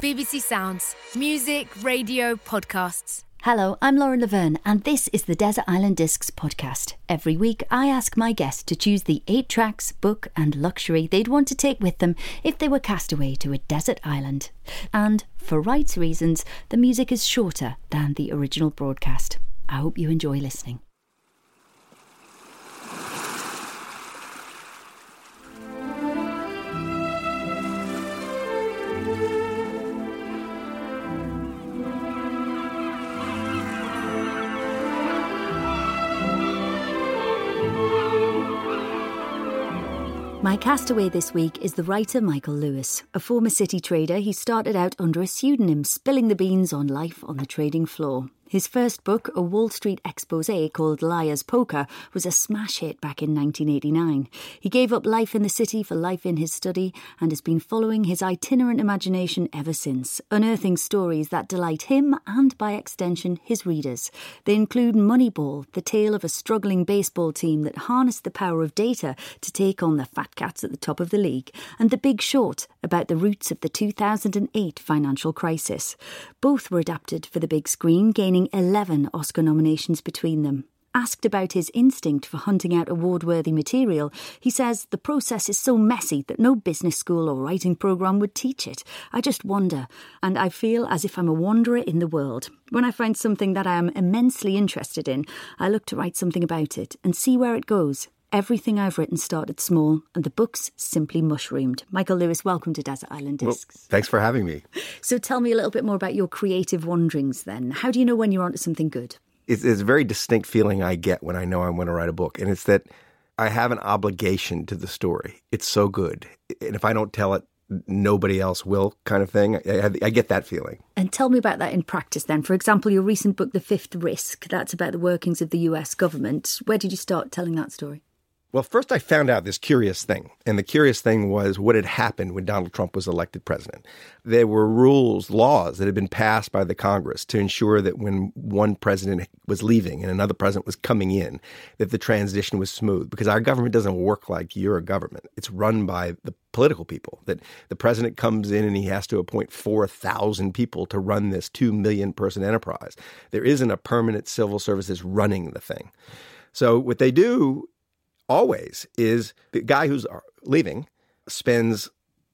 BBC Sounds. Music, radio, podcasts. Hello, I'm Lauren Laverne, and this is the Desert Island Discs podcast. Every week, I ask my guests to choose the 8 tracks, book and luxury they'd want to take with them if they were cast away to a desert island. And, for rights reasons, the music is shorter than the original broadcast. I hope you enjoy listening. My castaway this week is the writer Michael Lewis. A former city trader, he started out under a pseudonym, spilling the beans on life on the trading floor. His first book, a Wall Street exposé called Liar's Poker, was a smash hit back in 1989. He gave up life in the city for life in his study and has been following his itinerant imagination ever since, unearthing stories that delight him and, by extension, his readers. They include Moneyball, the tale of a struggling baseball team that harnessed the power of data to take on the fat cats at the top of the league, and The Big Short, about the roots of the 2008 financial crisis. Both were adapted for the big screen, gaining 11 Oscar nominations between them. Asked about his instinct for hunting out award-worthy material, he says the process is so messy that no business school or writing programme would teach it. I just wander, and I feel as if I'm a wanderer in the world. When I find something that I am immensely interested in, I look to write something about it and see where it goes. Everything I've written started small, and the books simply mushroomed. Michael Lewis, welcome to Desert Island Discs. Well, thanks for having me. So tell me a little bit more about your creative wanderings then. How do you know when you're onto something good? It's a very distinct feeling I get when I know I'm going to write a book, and it's that I have an obligation to the story. It's so good. And if I don't tell it, nobody else will, kind of thing. I get that feeling. And tell me about that in practice then. For example, your recent book, The Fifth Risk, that's about the workings of the US government. Where did you start telling that story? Well, first I found out this curious thing. And the curious thing was what had happened when Donald Trump was elected president. There were laws that had been passed by the Congress to ensure that when one president was leaving and another president was coming in, that the transition was smooth. Because our government doesn't work like your government. It's run by the political people. That the president comes in and he has to appoint 4,000 people to run this 2 million person enterprise. There isn't a permanent civil service that's running the thing. So what they do always is the guy who's leaving spends,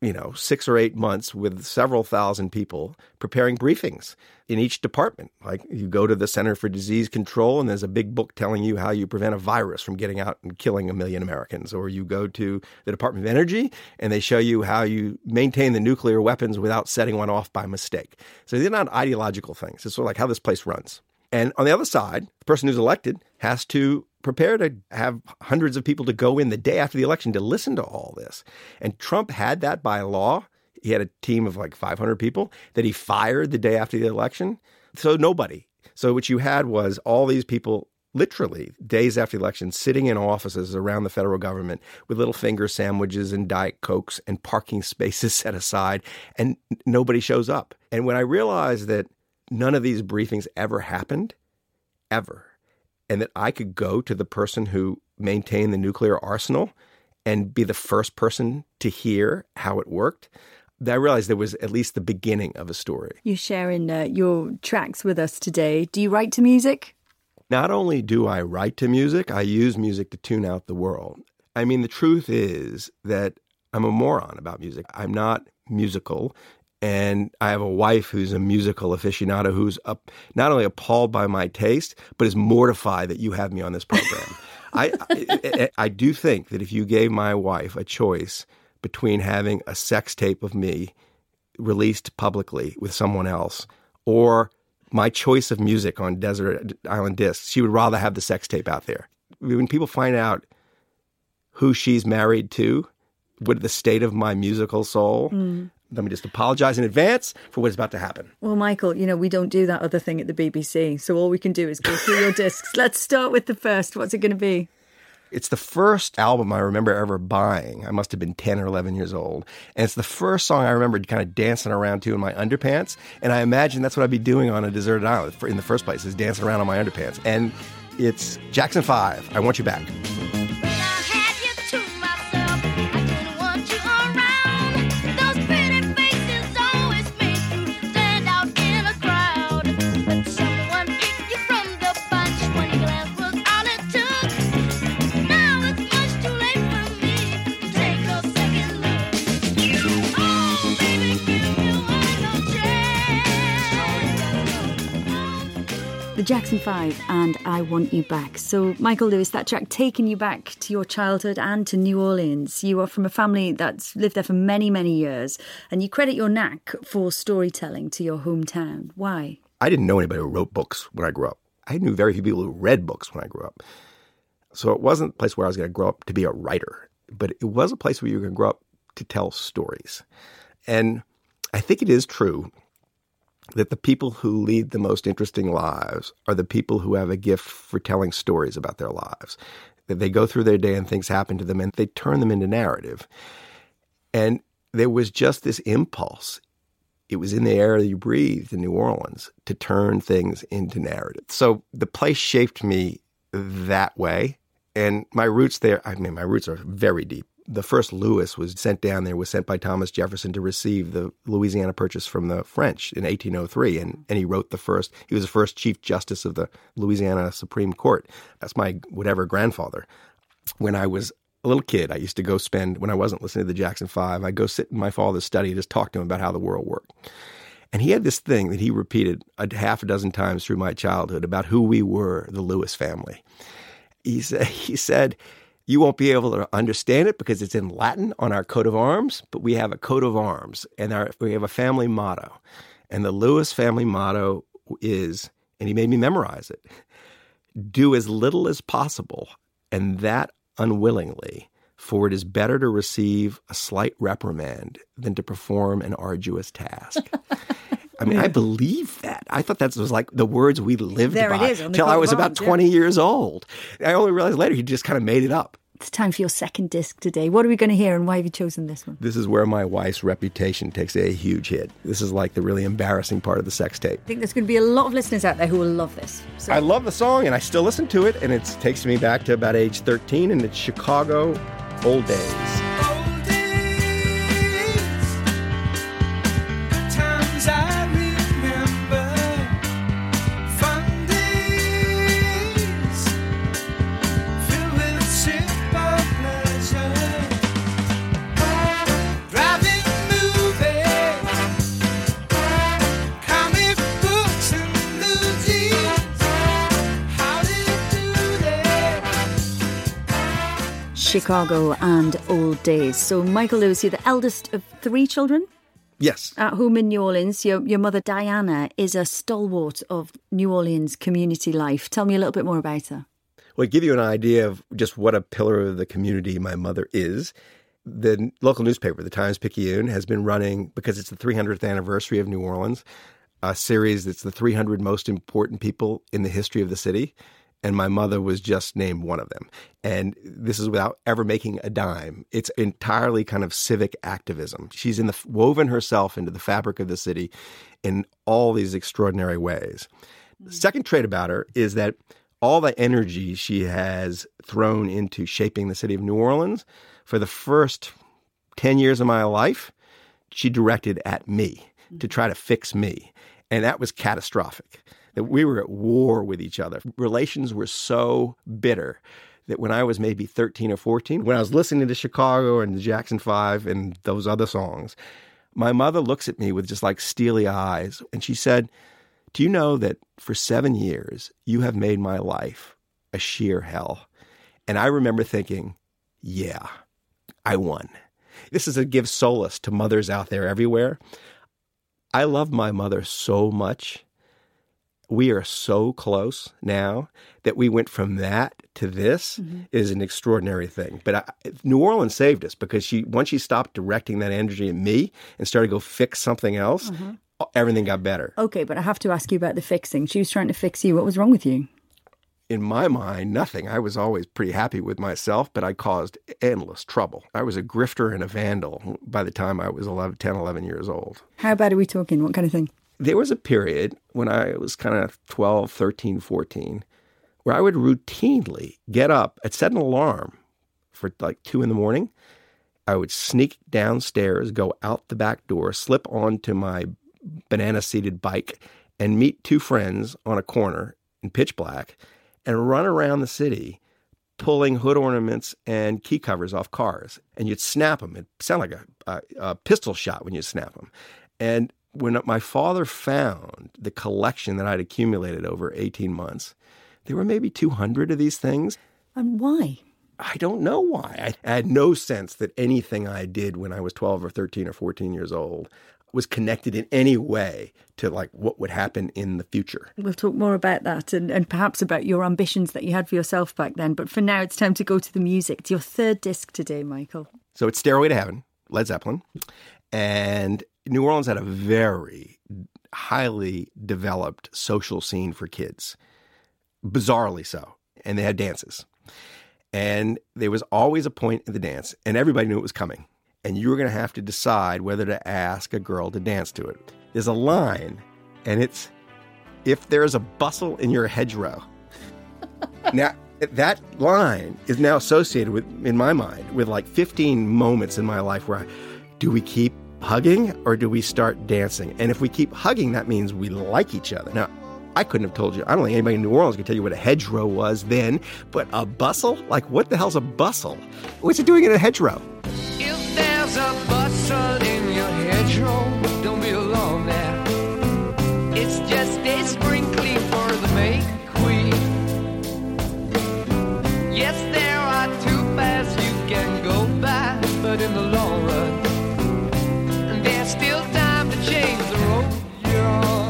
6 or 8 months with several thousand people preparing briefings in each department. Like you go to the Center for Disease Control and there's a big book telling you how you prevent a virus from getting out and killing 1 million Americans. Or you go to the Department of Energy and they show you how you maintain the nuclear weapons without setting one off by mistake. So they're not ideological things. It's sort of like how this place runs. And on the other side, the person who's elected has to prepare to have hundreds of people to go in the day after the election to listen to all this. And Trump had that by law. He had a team of like 500 people that he fired the day after the election. So nobody. So what you had was all these people literally days after the election sitting in offices around the federal government with little finger sandwiches and Diet Cokes and parking spaces set aside, and nobody shows up. And when I realized that none of these briefings ever happened, ever, and that I could go to the person who maintained the nuclear arsenal and be the first person to hear how it worked, I realized there was at least the beginning of a story. You're sharing your tracks with us today. Do you write to music? Not only do I write to music, I use music to tune out the world. I mean, the truth is that I'm a moron about music. I'm not musical. And I have a wife who's a musical aficionado who's not only appalled by my taste, but is mortified that you have me on this program. I do think that if you gave my wife a choice between having a sex tape of me released publicly with someone else or my choice of music on Desert Island Discs, she would rather have the sex tape out there. When people find out who she's married to, what the state of my musical soul, let me just apologize in advance for what's about to happen. Well, Michael, we don't do that other thing at the BBC, so all we can do is go through your discs. Let's start with the first. What's it going to be? It's the first album I remember ever buying. I must have been 10 or 11 years old. And it's the first song I remember kind of dancing around to in my underpants. And I imagine that's what I'd be doing on a deserted island in the first place, is dancing around on my underpants. And it's Jackson 5, I Want You Back. I didn't want you around. Those pretty faces always make you Jackson 5 and I Want You Back. So, Michael Lewis, that track taking you back to your childhood and to New Orleans. You are from a family that's lived there for many, many years, and you credit your knack for storytelling to your hometown. Why? I didn't know anybody who wrote books when I grew up. I knew very few people who read books when I grew up. So it wasn't a place where I was going to grow up to be a writer, but it was a place where you were going to grow up to tell stories. And I think it is true that the people who lead the most interesting lives are the people who have a gift for telling stories about their lives. That they go through their day and things happen to them and they turn them into narrative. And there was just this impulse. It was in the air that you breathed in New Orleans to turn things into narrative. So the place shaped me that way. And my roots there, my roots are very deep. The first Lewis was sent down there, was sent by Thomas Jefferson to receive the Louisiana Purchase from the French in 1803. And he wrote he was the first Chief Justice of the Louisiana Supreme Court. That's my grandfather. When I was a little kid, I used to go when I wasn't listening to the Jackson 5, I'd go sit in my father's study and just talk to him about how the world worked. And he had this thing that he repeated a half a dozen times through my childhood about who we were, the Lewis family. He said, you won't be able to understand it because it's in Latin on our coat of arms, but we have a coat of arms and we have a family motto. And the Lewis family motto is, and he made me memorize it, do as little as possible, and that unwillingly, for it is better to receive a slight reprimand than to perform an arduous task. I believe that. I thought that was like the words we lived there by it is, until I was about 20 years old. I only realized later he just kind of made it up. It's time for your second disc today. What are we going to hear and why have you chosen this one? This is where my wife's reputation takes a huge hit. This is like the really embarrassing part of the sex tape. I think there's going to be a lot of listeners out there who will love this. So. I love the song and I still listen to it, and it takes me back to about age 13, and it's Chicago Old Days. Chicago and Old Days. So, Michael Lewis, you're the eldest of 3 children? Yes. At home in New Orleans. Your mother, Diana, is a stalwart of New Orleans community life. Tell me a little bit more about her. Well, to give you an idea of just what a pillar of the community my mother is, the local newspaper, the Times-Picayune, has been running, because it's the 300th anniversary of New Orleans, a series that's the 300 most important people in the history of the city. And my mother was just named one of them. And this is without ever making a dime. It's entirely kind of civic activism. She's woven herself into the fabric of the city in all these extraordinary ways. The second trait about her is that all the energy she has thrown into shaping the city of New Orleans, for the first 10 years of my life, she directed at me to try to fix me. And that was catastrophic. That we were at war with each other. Relations were so bitter that when I was maybe 13 or 14, when I was listening to Chicago and the Jackson 5 and those other songs, my mother looks at me with just like steely eyes, and she said, do you know that for 7 years you have made my life a sheer hell? And I remember thinking, yeah, I won. This is a give solace to mothers out there everywhere. I love my mother so much. We are so close now that we went from that to this is an extraordinary thing. But New Orleans saved us because once she stopped directing that energy at me and started to go fix something else, everything got better. Okay, but I have to ask you about the fixing. She was trying to fix you. What was wrong with you? In my mind, nothing. I was always pretty happy with myself, but I caused endless trouble. I was a grifter and a vandal by the time I was 10, 11 years old. How bad are we talking? What kind of thing? There was a period when I was kind of 12, 13, 14, where I would routinely get up, I'd set an alarm for like 2 a.m. I would sneak downstairs, go out the back door, slip onto my banana-seated bike, and meet 2 friends on a corner in pitch black and run around the city pulling hood ornaments and key covers off cars. And you'd snap them. It'd sound like a pistol shot when you snap them. And when my father found the collection that I'd accumulated over 18 months, there were maybe 200 of these things. And why? I don't know why. I had no sense that anything I did when I was 12 or 13 or 14 years old was connected in any way to like what would happen in the future. We'll talk more about that and perhaps about your ambitions that you had for yourself back then. But for now, it's time to go to the music. It's your third disc today, Michael. So it's Stairway to Heaven, Led Zeppelin. And New Orleans had a very highly developed social scene for kids, bizarrely so. And they had dances. And there was always a point in the dance, and everybody knew it was coming. And you were going to have to decide whether to ask a girl to dance to it. There's a line, and it's, if there's a bustle in your hedgerow. Now, that line is now associated with, in my mind, with like 15 moments in my life where do we keep hugging or do we start dancing? And if we keep hugging, that means we like each other. Now, I couldn't have told you. I don't think anybody in New Orleans could tell you what a hedgerow was then. But a bustle? Like, what the hell's a bustle? What's it doing in a hedgerow? If there's a bustle in your hedgerow, don't be alone there. It's just a sprinkling for the May Queen. Yes, there are two paths you can go by, but in the long run, there's still time to change the road you're on.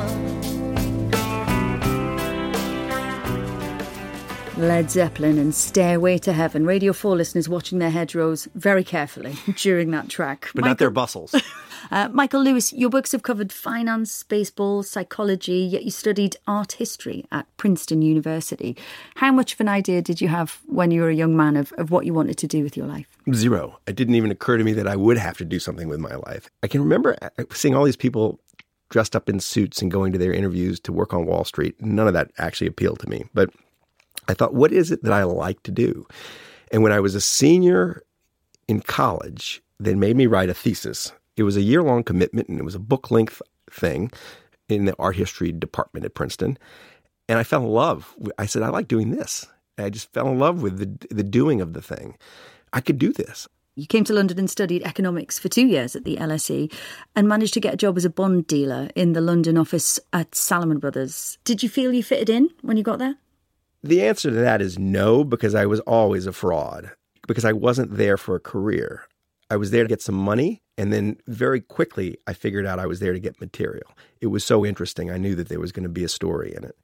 Led Zeppelin and Stairway to Heaven. Radio 4 listeners watching their hedgerows very carefully during that track. But not their bustles. Michael Lewis, your books have covered finance, baseball, psychology, yet you studied art history at Princeton University. How much of an idea did you have when you were a young man of what you wanted to do with your life? Zero. It didn't even occur to me that I would have to do something with my life. I can remember seeing all these people dressed up in suits and going to their interviews to work on Wall Street. None of that actually appealed to me. But I thought, what is it that I like to do? And when I was a senior in college, they made me write a thesis. It was a year-long commitment, and it was a book-length thing in the art history department at Princeton. And I fell in love. I said, I like doing this. And I just fell in love with the doing of the thing. I could do this. You came to London and studied economics for 2 years at the LSE and managed to get a job as a bond dealer in the London office at Salomon Brothers. Did you feel you fitted in when you got there? The answer to that is no, because I was always a fraud, because I wasn't there for a career. I was there to get some money, and then very quickly I figured out I was there to get material. It was so interesting. I knew that there was going to be a story in it.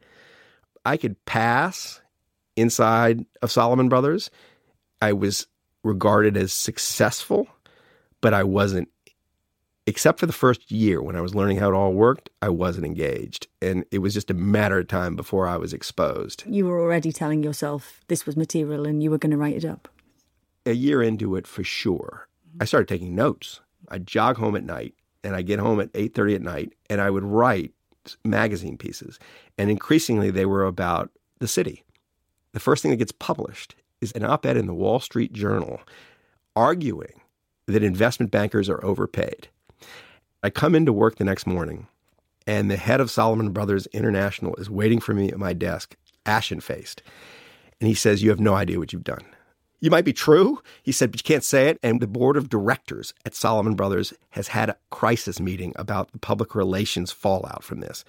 I could pass inside of Salomon Brothers. I was regarded as successful, but I wasn't. Except for the first year when I was learning how it all worked, I wasn't engaged. And it was just a matter of time before I was exposed. You were already telling yourself this was material and you were going to write it up. A year into it, for sure, I started taking notes. I'd jog home at night, and I'd get home at 8:30 at night, and I would write magazine pieces. And increasingly, they were about the city. The first thing that gets published is an op-ed in the Wall Street Journal arguing that investment bankers are overpaid. I come into work the next morning, and the head of Salomon Brothers International is waiting for me at my desk, ashen-faced. And he says, you have no idea what you've done. You might be true, he said, but you can't say it. And the board of directors at Salomon Brothers has had a crisis meeting about the public relations fallout from this.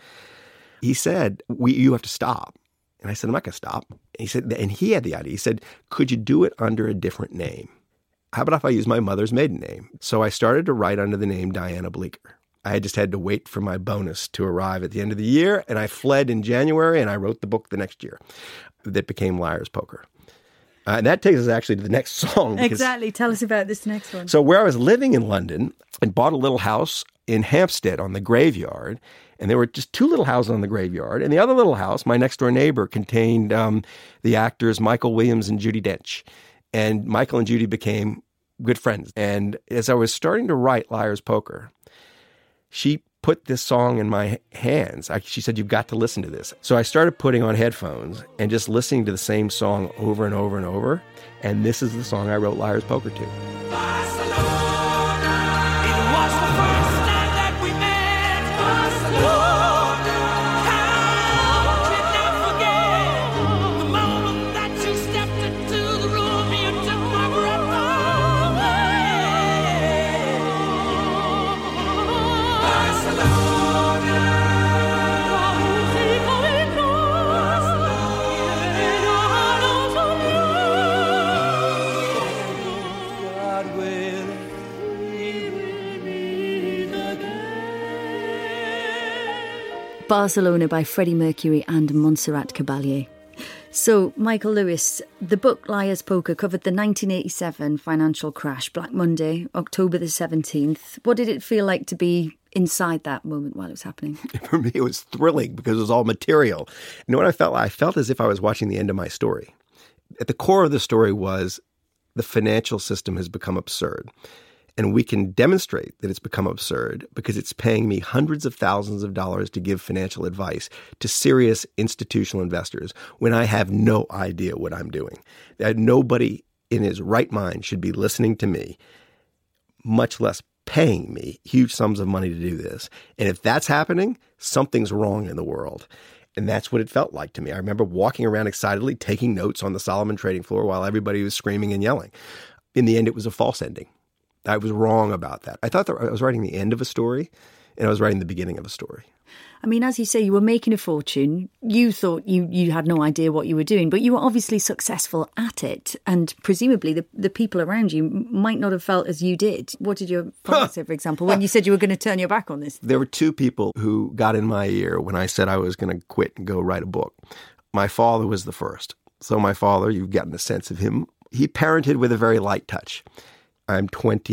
He said, you have to stop. And I said, I'm not going to stop. And he said, and he had the idea. He said, could you do it under a different name? How about if I use my mother's maiden name? So I started to write under the name Diana Bleecker. I had just had to wait for my bonus to arrive at the end of the year, and I fled in January, and I wrote the book the next year that became Liar's Poker. And that takes us actually to the next song. Exactly. Tell us about this next one. So where I was living in London and bought a little house in Hampstead on the graveyard, and there were just two little houses on the graveyard, and the other little house, my next door neighbor, contained the actors Michael Williams and Judi Dench. And Michael and Judy became good friends. And as I was starting to write Liar's Poker, she put this song in my hands. She said, you've got to listen to this. So I started putting on headphones and just listening to the same song over and over and over. And this is the song I wrote Liar's Poker to. Barcelona. Barcelona by Freddie Mercury and Montserrat Caballé. So, Michael Lewis, the book Liar's Poker covered the 1987 financial crash, Black Monday, October the 17th. What did it feel like to be inside that moment while it was happening? For me, it was thrilling because it was all material. You know what I felt? I felt as if I was watching the end of my story. At the core of the story was the financial system has become absurd. And we can demonstrate that it's become absurd because it's paying me hundreds of thousands of dollars to give financial advice to serious institutional investors when I have no idea what I'm doing. That nobody in his right mind should be listening to me, much less paying me huge sums of money to do this. And if that's happening, something's wrong in the world. And that's what it felt like to me. I remember walking around excitedly, taking notes on the Solomon trading floor while everybody was screaming and yelling. In the end, it was a false ending. I was wrong about that. I thought that I was writing the end of a story, and I was writing the beginning of a story. I mean, as you say, you were making a fortune. You thought you had no idea what you were doing, but you were obviously successful at it. And presumably the people around you might not have felt as you did. What did your father say, for example, when you said you were going to turn your back on this? There were two people who got in my ear when I said I was going to quit and go write a book. My father was the first. So my father, you've gotten a sense of him. He parented with a very light touch. I'm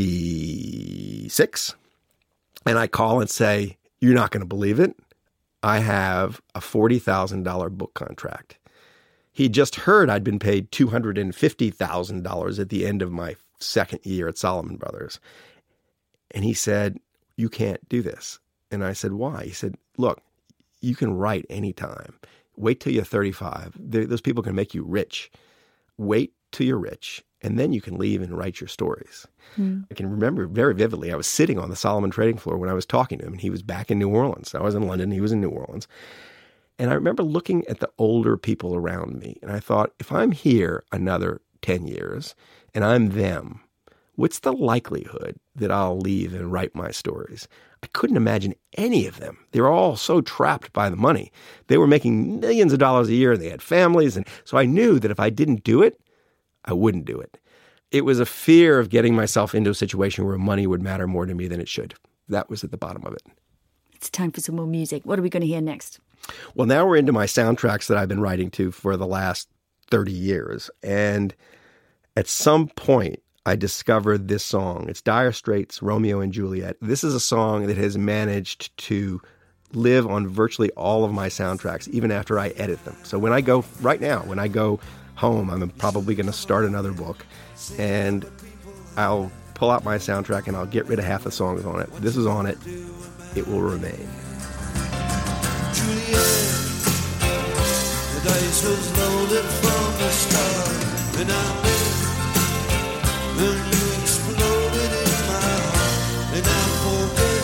26, and I call and say, "You're not going to believe it. I have a $40,000 book contract." He just heard I'd been paid $250,000 at the end of my second year at Solomon Brothers. And he said, "You can't do this." And I said, "Why?" He said, "Look, you can write anytime. Wait till you're 35. Those people can make you rich. Wait till you're rich. And then you can leave and write your stories." I can remember very vividly, I was sitting on the Solomon trading floor when I was talking to him, and he was back in New Orleans. I was in London, he was in New Orleans. And I remember looking at the older people around me, and I thought, if I'm here another 10 years and I'm them, what's the likelihood that I'll leave and write my stories? I couldn't imagine any of them. They were all so trapped by the money. They were making millions of dollars a year, and they had families. And so I knew that if I didn't do it, I wouldn't do it. It was a fear of getting myself into a situation where money would matter more to me than it should. That was at the bottom of it. It's time for some more music. What are we going to hear next? Well, now we're into my soundtracks that I've been writing to for the last 30 years. And at some point, I discovered this song. It's Dire Straits' Romeo and Juliet. This is a song that has managed to live on virtually all of my soundtracks, even after I edit them. So when I go home, I'm probably going to start another book, and I'll pull out my soundtrack and I'll get rid of half the songs on it. This is on it. It will remain. Juliet, the dice was loaded from the start, and I bet when you exploded in my heart, and I forget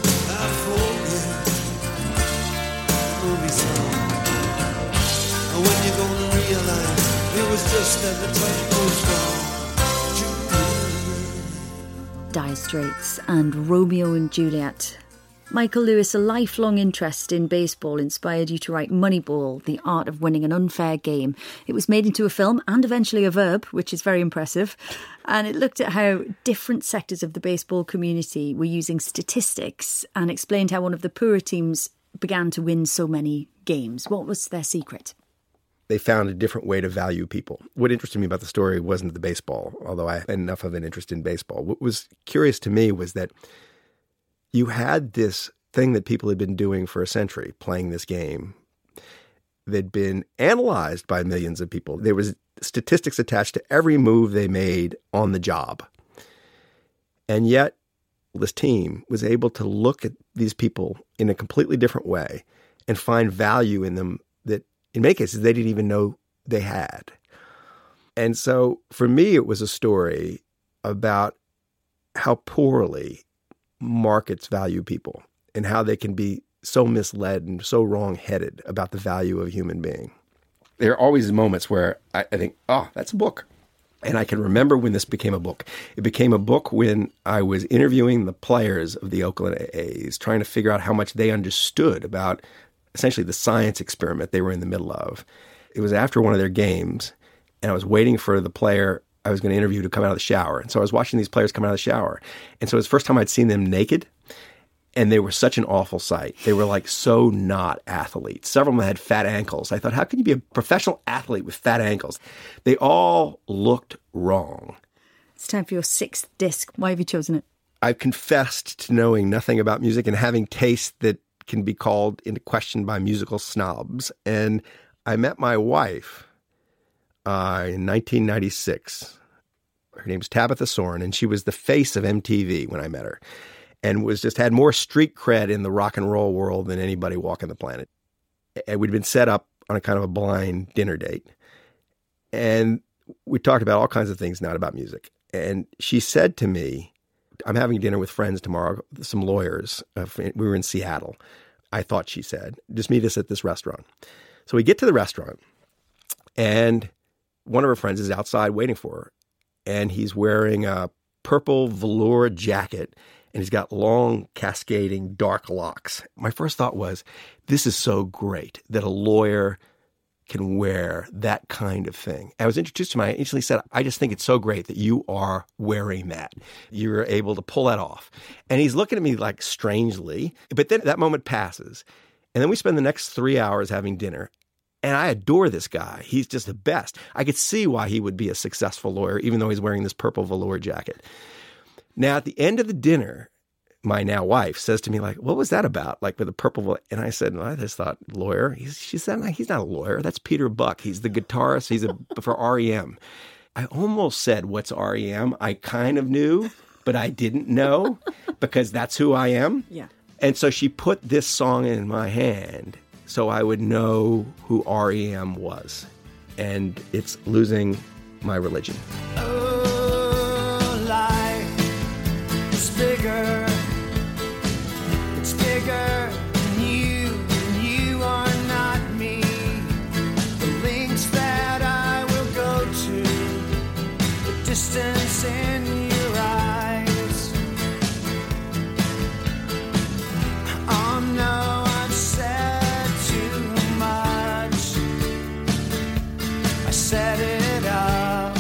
movie song. And when you're gonna realize it was just that the touch goes wrong. Dire Straits and Romeo and Juliet. Michael Lewis, a lifelong interest in baseball inspired you to write Moneyball, The Art of Winning an Unfair Game. It was made into a film and eventually a verb, which is very impressive. And it looked at how different sectors of the baseball community were using statistics and explained how one of the poorer teams began to win so many games. What was their secret? They found a different way to value people. What interested me about the story wasn't the baseball, although I had enough of an interest in baseball. What was curious to me was that you had this thing that people had been doing for a century, playing this game. They'd been analyzed by millions of people. There was statistics attached to every move they made on the job. And yet, this team was able to look at these people in a completely different way and find value in them that, in many cases, they didn't even know they had. And so, for me, it was a story about how poorly markets value people and how they can be so misled and so wrong-headed about the value of a human being. There are always moments where I think, oh, that's a book. And I can remember when this became a book. It became a book when I was interviewing the players of the Oakland A's, trying to figure out how much they understood about essentially the science experiment they were in the middle of. It was after one of their games, and I was waiting for the player I was going to interview to come out of the shower. And so I was watching these players come out of the shower. And so it was the first time I'd seen them naked. And they were such an awful sight. They were like so not athletes. Several of them had fat ankles. I thought, how can you be a professional athlete with fat ankles? They all looked wrong. It's time for your 6th disc. Why have you chosen it? I've confessed to knowing nothing about music and having tastes that can be called into question by musical snobs. And I met my wife in 1996. Her name's Tabitha Soren, and she was the face of MTV when I met her, and had more street cred in the rock and roll world than anybody walking the planet. And we'd been set up on a kind of a blind dinner date. And we talked about all kinds of things, not about music. And she said to me, I'm having dinner with friends tomorrow, some lawyers. We were in Seattle. I thought she said, just meet us at this restaurant. So we get to the restaurant, and one of her friends is outside waiting for her. And he's wearing a purple velour jacket, and he's got long, cascading, dark locks. My first thought was, this is so great that a lawyer can wear that kind of thing. I was introduced to him. I instantly said, I just think it's so great that you are wearing that. You're able to pull that off. And he's looking at me like strangely, but then that moment passes. And then we spend the next 3 hours having dinner. And I adore this guy. He's just the best. I could see why he would be a successful lawyer, even though he's wearing this purple velour jacket. Now, at the end of the dinner, my now wife says to me, like, what was that about? Like with the purple. And I said, well, I just thought lawyer. She said, he's not a lawyer. That's Peter Buck. He's the guitarist. He's for REM. I almost said, what's REM? I kind of knew, but I didn't know because that's who I am. Yeah. And so she put this song in my hand so I would know who REM was. And it's Losing My Religion. Oh, life is bigger. It's bigger than you, and you are not me. The links that I will go to, the distance in your eyes. Oh no, I've said too much. I set it up.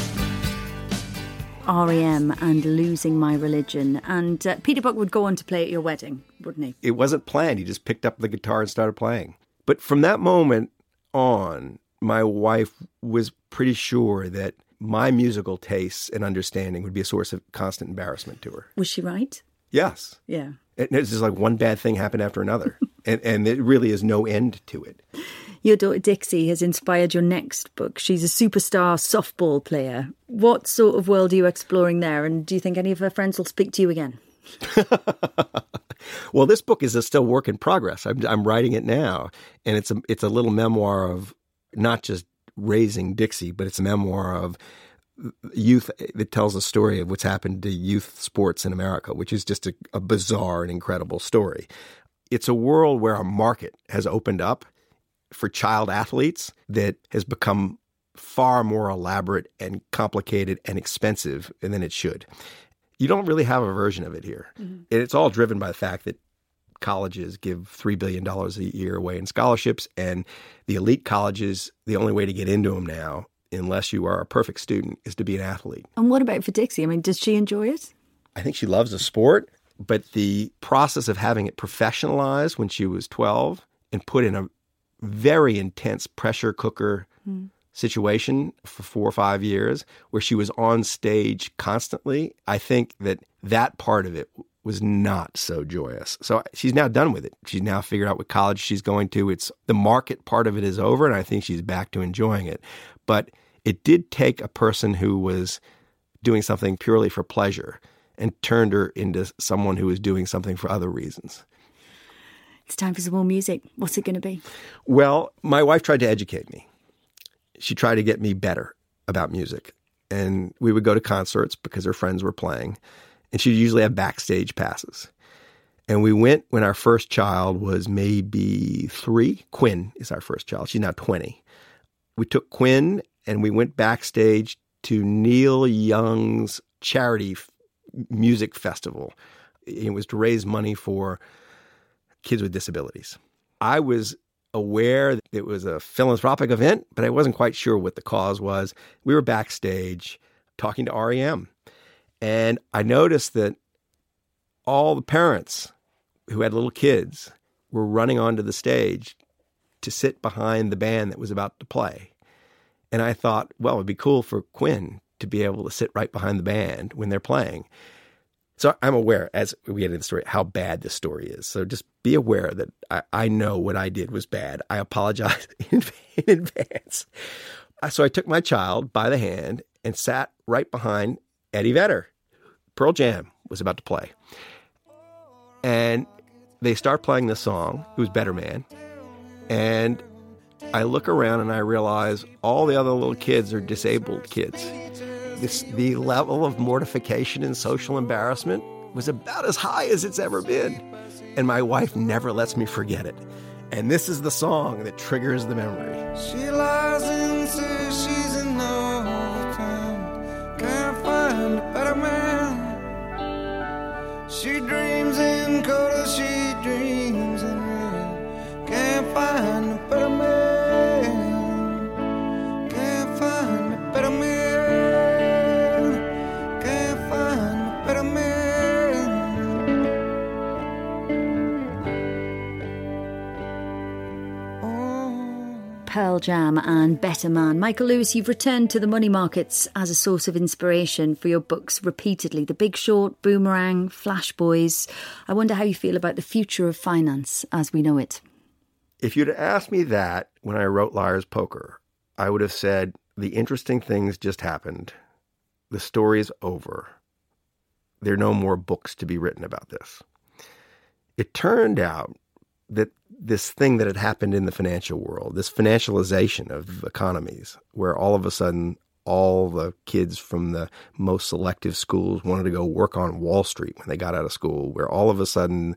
REM and Losing My Religion. And Peter Buck would go on to play at your wedding, wouldn't he? It wasn't planned. He just picked up the guitar and started playing. But from that moment on, my wife was pretty sure that my musical tastes and understanding would be a source of constant embarrassment to her. Was she right? Yes. Yeah. It's just like one bad thing happened after another. and there really is no end to it. Your daughter Dixie has inspired your next book. She's a superstar softball player. What sort of world are you exploring there? And do you think any of her friends will speak to you again? Well, this book is a still work in progress. I'm writing it now. And it's a little memoir of not just raising Dixie, but it's a memoir of youth that tells a story of what's happened to youth sports in America, which is just a bizarre and incredible story. It's a world where a market has opened up for child athletes that has become far more elaborate and complicated and expensive than it should. You don't really have a version of it here. Mm-hmm. And it's all driven by the fact that colleges give $3 billion a year away in scholarships, and the elite colleges, the only way to get into them now, unless you are a perfect student, is to be an athlete. And what about for Dixie? I mean, does she enjoy it? I think she loves the sport, but the process of having it professionalized when she was 12 and put in a very intense pressure cooker situation for 4 or 5 years where she was on stage constantly, I think that part of it was not so joyous. So she's now done with it. She's now figured out what college she's going to. It's the market part of it is over, and I think she's back to enjoying it. But it did take a person who was doing something purely for pleasure and turned her into someone who was doing something for other reasons. It's time for some more music. What's it going to be? Well, my wife tried to educate me. She tried to get me better about music. And we would go to concerts because her friends were playing. And she'd usually have backstage passes. And we went when our first child was maybe 3. Quinn is our first child. She's now 20. We took Quinn and we went backstage to Neil Young's charity music festival. It was to raise money for kids with disabilities. I was aware that it was a philanthropic event, but I wasn't quite sure what the cause was. We were backstage talking to REM. And I noticed that all the parents who had little kids were running onto the stage to sit behind the band that was about to play. And I thought, well, it'd be cool for Quinn to be able to sit right behind the band when they're playing. So I'm aware, as we get into the story, how bad this story is. So just be aware that I know what I did was bad. I apologize in advance. So I took my child by the hand and sat right behind Eddie Vedder. Pearl Jam was about to play. And they start playing this song. It was Better Man. And I look around and I realize all the other little kids are disabled kids. The level of mortification and social embarrassment was about as high as it's ever been. And my wife never lets me forget it. And this is the song that triggers the memory. She lies and says she's in love all the time. Can't find a better man. She dreams in color, she dreams in red. Can't find a better man. Can't find a better man. Pearl Jam and Better Man. Michael Lewis, you've returned to the money markets as a source of inspiration for your books repeatedly. The Big Short, Boomerang, Flash Boys. I wonder how you feel about the future of finance as we know it. If you'd asked me that when I wrote Liar's Poker, I would have said, the interesting things just happened. The story's over. There are no more books to be written about this. It turned out that this thing that had happened in the financial world, this financialization of economies, where all of a sudden all the kids from the most selective schools wanted to go work on Wall Street when they got out of school, where all of a sudden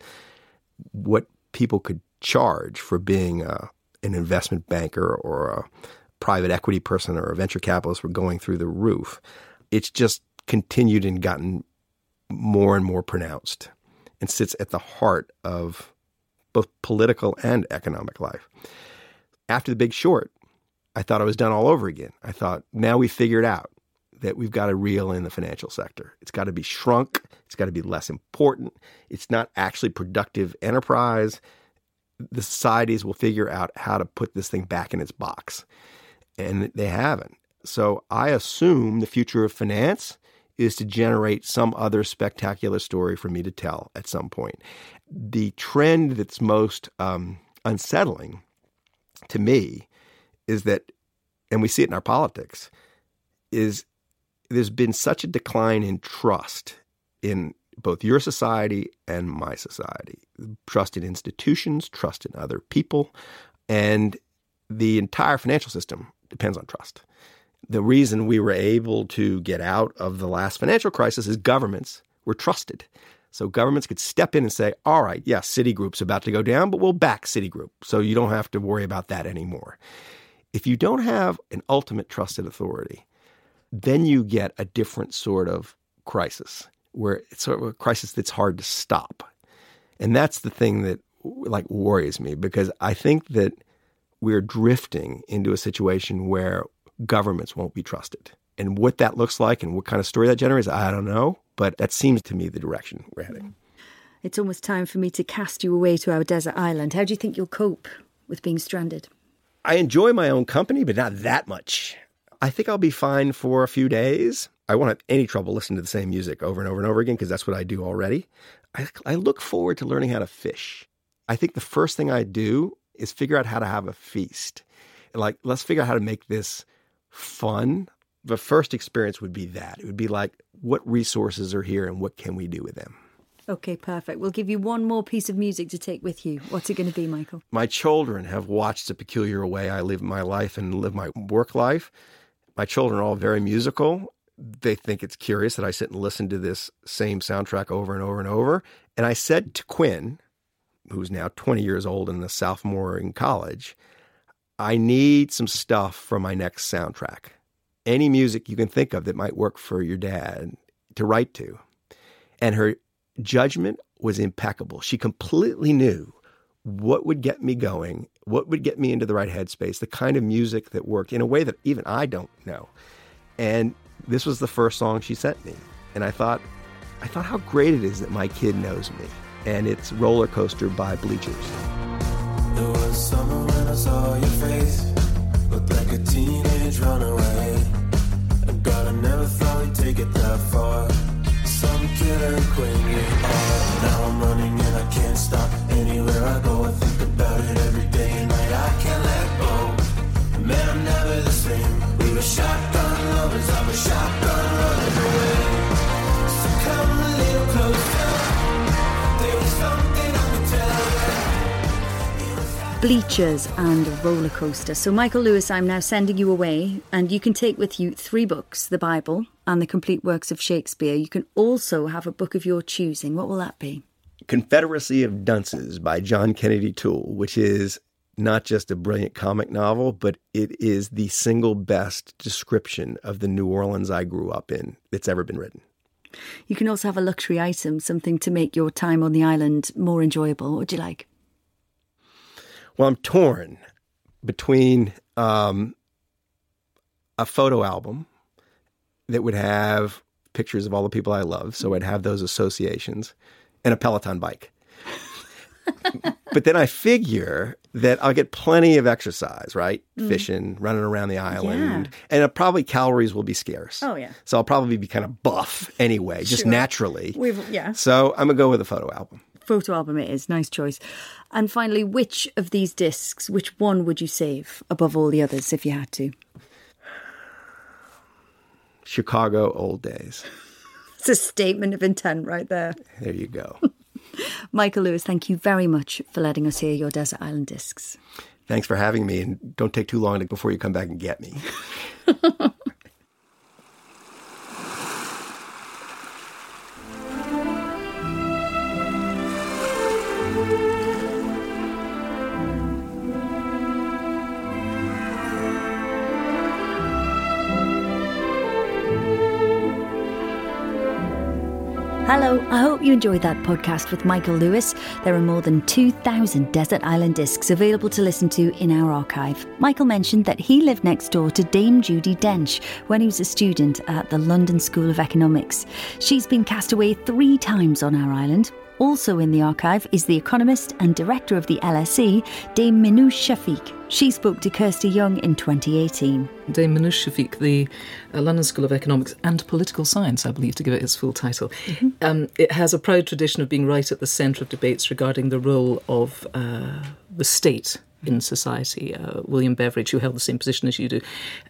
what people could charge for being an investment banker or a private equity person or a venture capitalist were going through the roof. It's just continued and gotten more and more pronounced and sits at the heart of both political and economic life. After The Big Short, I thought I was done all over again. I thought, now we figured out that we've got to reel in the financial sector. It's got to be shrunk. It's got to be less important. It's not actually productive enterprise. The societies will figure out how to put this thing back in its box. And they haven't. So I assume the future of finance is to generate some other spectacular story for me to tell at some point. The trend that's most unsettling to me is that, and we see it in our politics, is there's been such a decline in trust in both your society and my society. Trust in institutions, trust in other people, and the entire financial system depends on trust. The reason we were able to get out of the last financial crisis is governments were trusted. So governments could step in and say, all right, yes, Citigroup's about to go down, but we'll back Citigroup, so you don't have to worry about that anymore. If you don't have an ultimate trusted authority, then you get a different sort of crisis, where it's sort of a crisis that's hard to stop. And that's the thing that worries me, because I think that we're drifting into a situation where governments won't be trusted. And what that looks like and what kind of story that generates, I don't know. But that seems to me the direction we're heading. It's almost time for me to cast you away to our desert island. How do you think you'll cope with being stranded? I enjoy my own company, but not that much. I think I'll be fine for a few days. I won't have any trouble listening to the same music over and over and over again, because that's what I do already. I look forward to learning how to fish. I think the first thing I do is figure out how to have a feast. Let's figure out how to make this fun. The first experience would be that. It would be like, what resources are here and what can we do with them? Okay, perfect. We'll give you one more piece of music to take with you. What's it going to be, Michael? My children have watched the peculiar way I live my life and live my work life. My children are all very musical. They think it's curious that I sit and listen to this same soundtrack over and over and over. And I said to Quinn, who's now 20 years old and a sophomore in college, I need some stuff for my next soundtrack. Any music you can think of that might work for your dad to write to. And her judgment was impeccable. She completely knew what would get me going, what would get me into the right headspace, the kind of music that worked in a way that even I don't know. And this was the first song she sent me. And I thought how great it is that my kid knows me. and it's Roller Coaster by Bleachers. There was summer when I saw your face, looked like a teenage runaway. And God, I never thought we'd take it that far. Some killer queen you are. Now I'm running and I can't stop. Anywhere I go, I think about it every day and night. I can't let go. Man, I'm never the same. We were shotgun lovers, I was shotgun running away. So come a little closer. There was something I could tell you. Bleachers and Roller Coaster. So, Michael Lewis, I'm now sending you away, and you can take with you 3 books, the Bible and the complete works of Shakespeare. You can also have a book of your choosing. What will that be? Confederacy of Dunces by John Kennedy Toole, which is not just a brilliant comic novel, but it is the single best description of the New Orleans I grew up in that's ever been written. You can also have a luxury item, something to make your time on the island more enjoyable. What would you like? Well, I'm torn between a photo album that would have pictures of all the people I love, so I'd have those associations, and a Peloton bike. But then I figure that I'll get plenty of exercise, right? Fishing, running around the island. Yeah. And probably calories will be scarce. Oh, yeah. So I'll probably be kind of buff anyway, just naturally. Yeah. So I'm going to go with a photo album. Photo album it is. Nice choice. And finally, which of these discs, which one would you save above all the others if you had to? Chicago Old Days. It's a statement of intent right there. There you go. Michael Lewis, thank you very much for letting us hear your Desert Island Discs. Thanks for having me, and don't take too long before you come back and get me. Hello, I hope you enjoyed that podcast with Michael Lewis. There are more than 2,000 Desert Island Discs available to listen to in our archive. Michael mentioned that he lived next door to Dame Judi Dench when he was a student at the London School of Economics. She's been cast away 3 times on our island. Also in the archive is the economist and director of the LSE, Dame Minouche Shafik. She spoke to Kirsty Young in 2018. Dame Minouche Shafik, the London School of Economics and Political Science, I believe, to give it its full title. Mm-hmm. It has a proud tradition of being right at the centre of debates regarding the role of the state in society. William Beveridge, who held the same position as you do,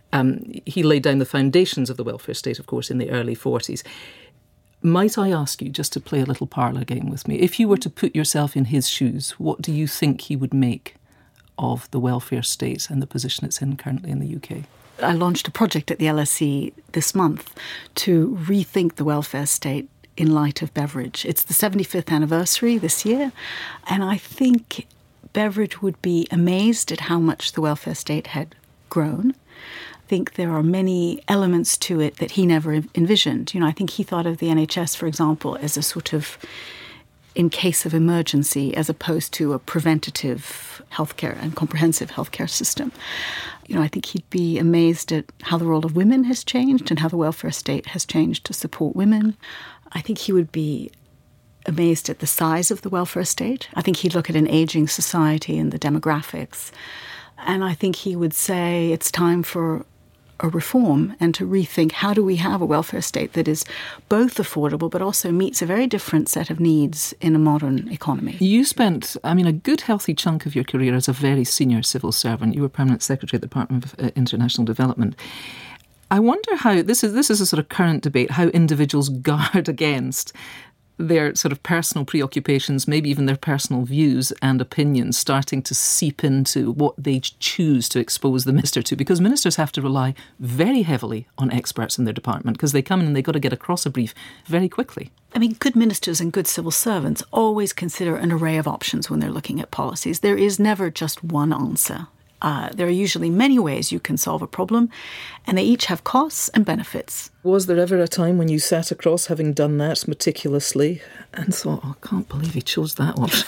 he laid down the foundations of the welfare state, of course, in the early 40s. Might I ask you just to play a little parlour game with me? If you were to put yourself in his shoes, what do you think he would make of the welfare state and the position it's in currently in the UK? I launched a project at the LSE this month to rethink the welfare state in light of Beveridge. It's the 75th anniversary this year, and I think Beveridge would be amazed at how much the welfare state had grown. I think there are many elements to it that he never envisioned. You know, I think he thought of the NHS, for example, as a sort of in case of emergency, as opposed to a preventative healthcare and comprehensive healthcare system. You know, I think he'd be amazed at how the role of women has changed and how the welfare state has changed to support women. I think he would be amazed at the size of the welfare state. I think he'd look at an aging society and the demographics. And I think he would say it's time for a reform and to rethink how do we have a welfare state that is both affordable but also meets a very different set of needs in a modern economy. You spent, a good healthy chunk of your career as a very senior civil servant. You were Permanent Secretary at the Department of International Development. I wonder how, this is a sort of current debate, how individuals guard against their sort of personal preoccupations, maybe even their personal views and opinions starting to seep into what they choose to expose the minister to, because ministers have to rely very heavily on experts in their department because they come in and they've got to get across a brief very quickly. I mean, good ministers and good civil servants always consider an array of options when they're looking at policies. There is never just one answer. There are usually many ways you can solve a problem, and they each have costs and benefits. Was there ever a time when you sat across, having done that meticulously, and thought, I can't believe he chose that one?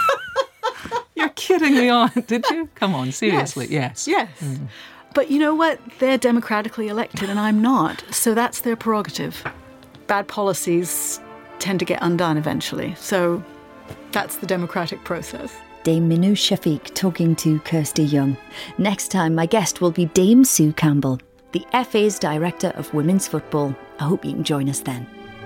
You're kidding me on, did you? Come on, seriously, yes. Mm. But you know what? They're democratically elected and I'm not, so that's their prerogative. Bad policies tend to get undone eventually, so That's the democratic process. Dame Minouche Shafiq talking to Kirsty Young. Next time, my guest will be Dame Sue Campbell, the FA's Director of Women's Football. I hope you can join us then.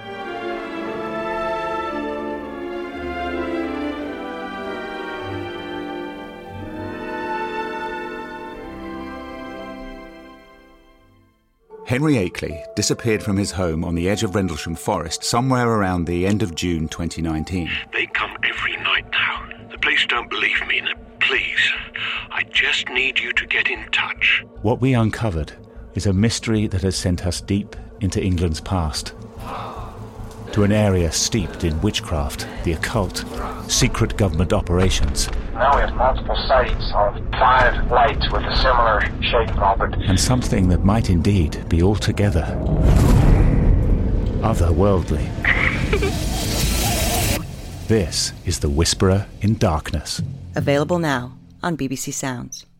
Henry Akeley disappeared from his home on the edge of Rendlesham Forest somewhere around the end of June 2019. They come every night now. The police don't believe me. Please, I just need you to get in touch. What we uncovered is a mystery that has sent us deep into England's past. To an area steeped in witchcraft, the occult, secret government operations. Now we have multiple sites of 5 lights with a similar shaped object. And something that might indeed be altogether otherworldly. This is The Whisperer in Darkness. Available now on BBC Sounds.